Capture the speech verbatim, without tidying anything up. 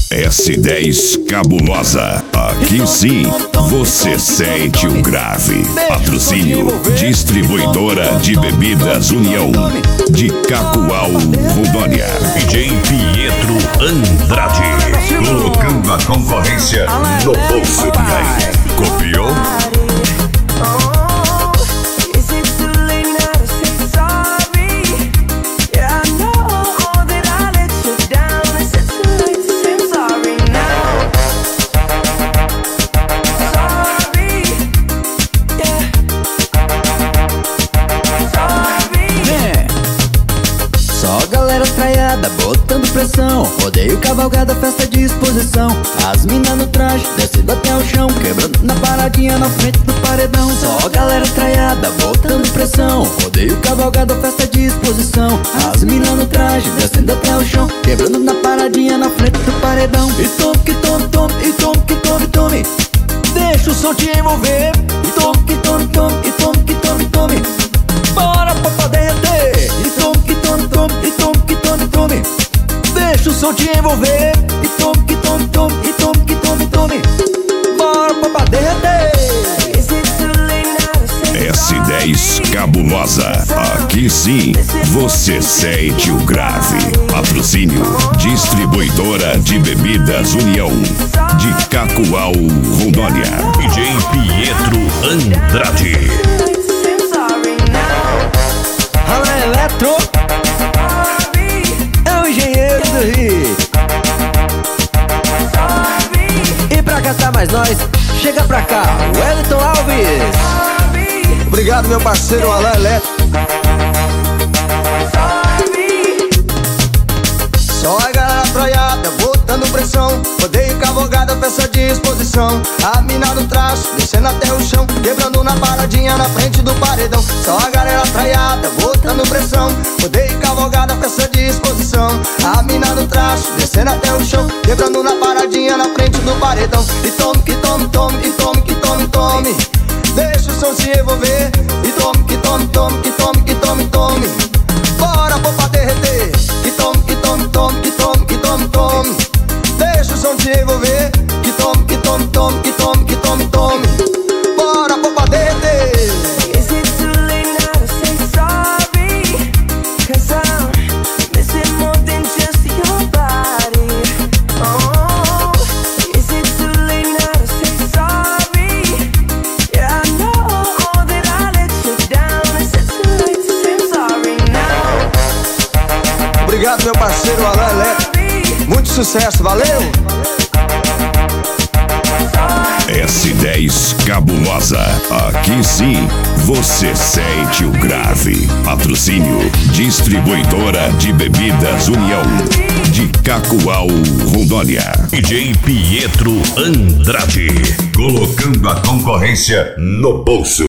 S dez Cabulosa. Aqui sim, você sente o grave. Patrocínio Distribuidora de Bebidas União de Cacoal, Rondônia. D J Pietro Andrade, colocando a concorrência no bolso. E aí, copiou? Traiada, botando pressão. Rodeio, cavalgada, festa de exposição. As minas no traje, descendo até o chão, quebrando na paradinha na frente do paredão. Só galera traiada, botando pressão. Rodeio, cavalgada, festa de exposição. As minas no traje, descendo até o chão, quebrando na paradinha na frente do paredão. E tome, que tome, tome, e tome, que tome, tome. Deixa o som te envolver. E tome, que tome, tome, e tome, que tome, tome. Bora pra derreter. E tome, que tome, tome, e tome, que tome, tome. Deixa o som te envolver. E tome, que tome, tome, e tome, que tome, tome. Bora pra derreter. S dez Cabulosa. Aqui sim, você sente o grave. Patrocínio Distribuidora de Bebidas União de Cacoal, Rondônia. D J Pietro Andrade. Alô, Eletro é o engenheiro do Rio. E pra cá tá mais nós, chega pra cá, Wellington Alves. Obrigado, meu parceiro Alain Eletro. Só a galera traiada, botando pressão. Rodeio, cavalgada, festa de exposição. A mina no traço, descendo até o chão, quebrando na paradinha na frente do paredão. Só a galera traiada, botando pressão. Rodeio, cavalgada, festa de exposição. A mina no traço, descendo até o chão, quebrando na paradinha na frente do paredão. E tome, que tome, tome, e tome, que tome, tome. Deixa o som se envolver. E tome, que tome, tome, que tome, que tome, tome. Bora, pô, pra derreter. Que tome, que tome, tome, que tome, que tome, tome. Deixa o som te envolver. Que tome, que tome, tome, que tome, que tome, tome. Bora, pô, pra derreter. Obrigado, meu parceiro Alain Eletro. Muito sucesso, valeu! S dez Cabulosa. Aqui sim, você sente o grave. Patrocínio Distribuidora de Bebidas União de Cacoal, Rondônia. D J Pietro Andrade, colocando a concorrência no bolso.